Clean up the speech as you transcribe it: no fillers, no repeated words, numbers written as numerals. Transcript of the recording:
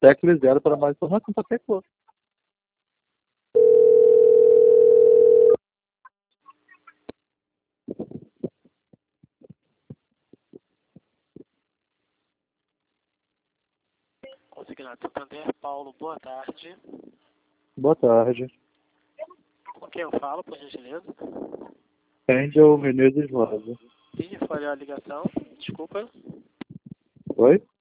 Tecle 0 para mais informação, tá feito. Consignado Santander, Paulo, boa tarde. Boa tarde. Com quem eu falo, por gentileza? Angel Menezes Rosa. Ih, falhou a ligação, desculpa. Oi?